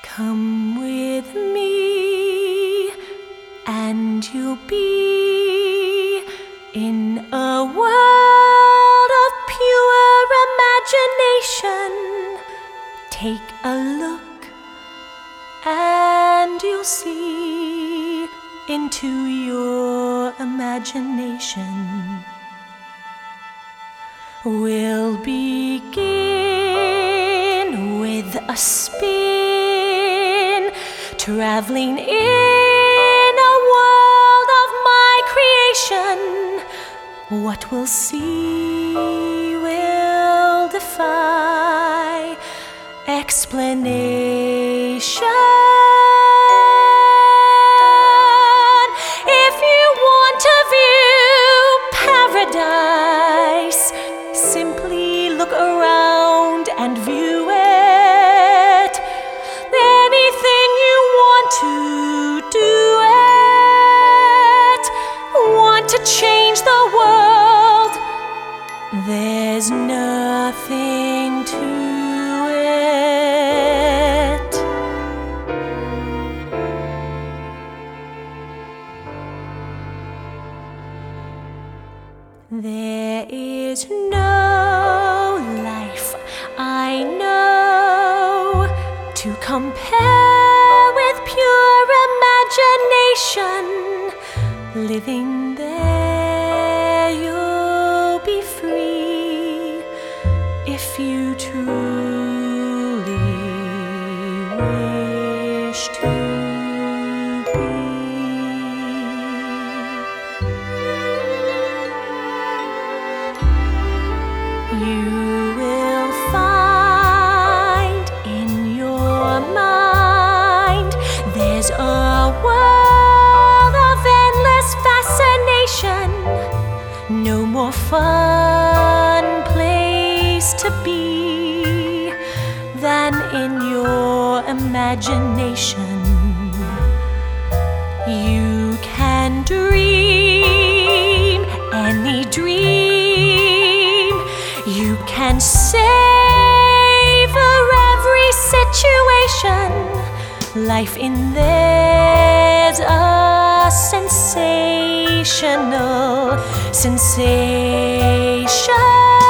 Come with me, and you'll be in a world of pure imagination. Take a look, and you'll see into your imagination. We'll begin with a spin, traveling in a world of my creation. What we'll see will defy explanation. If you want to view paradise, simply look around and view it. Anything you want to do it. Want to change the world? There's nothing to it. There is no life I know to compare with pure imagination. Living there, you'll be free if you truly wish to be. You will find in your mind there's a world of endless fascination. No more fun place to be than in your imagination. You can dream any dream. You can savor every situation. Life in there's a sensational sensation.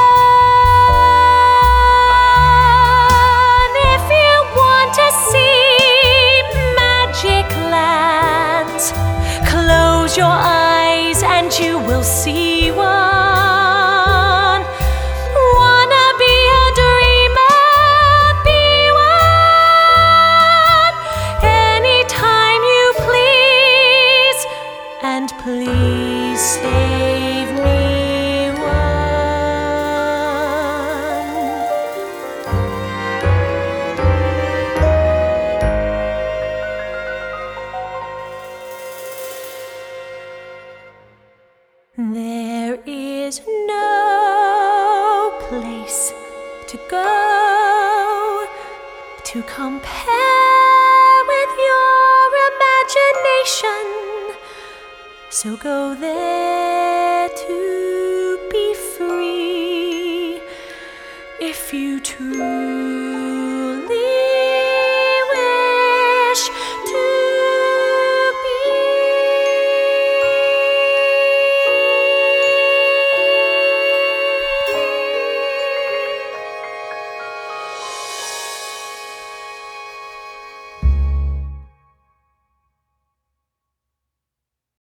If you want to see magic lands, close your eyes and you will see one. Wanna be a dreamer? Be one. Anytime you please, and please save me one. There is no place to go to compare with your imagination. So go there to be free if you truly